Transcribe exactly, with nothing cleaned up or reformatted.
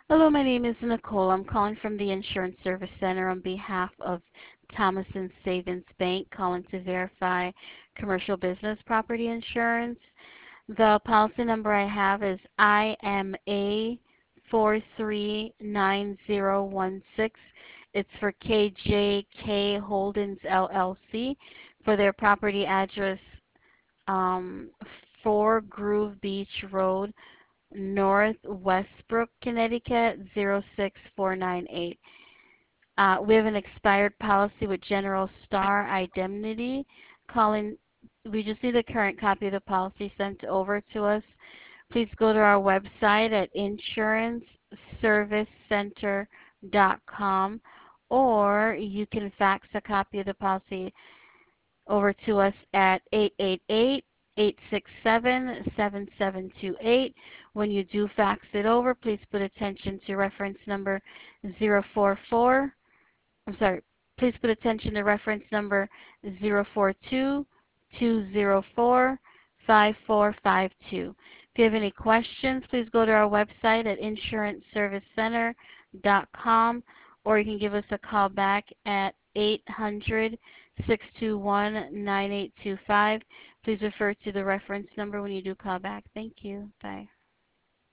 Hello, my name is Nicole. I'm calling from the Insurance Service Center on behalf of Thomason Savings Bank, calling to verify commercial business property insurance. The policy number I have is I M A four three nine zero one six. It's for K J K Holdings L L C for their property address um, four Groove Beach Road, North Westbrook, Connecticut zero six four nine eight. Uh, we have an expired policy with General Star Indemnity. Calling, we just need a current copy of the policy sent over to us. Please go to our website at insurance service center dot com, or you can fax a copy of the policy over to us at eight eight eight, eight six seven, seven seven two eight. When you do fax it over, please put attention to reference number zero four four. I'm sorry, please put attention to reference number zero four two, two zero four, five four five two. If you have any questions, please go to our website at insurance service center dot com, or you can give us a call back at eight hundred, six two one, nine eight two five. Please refer to the reference number when you do call back. Thank you. Bye.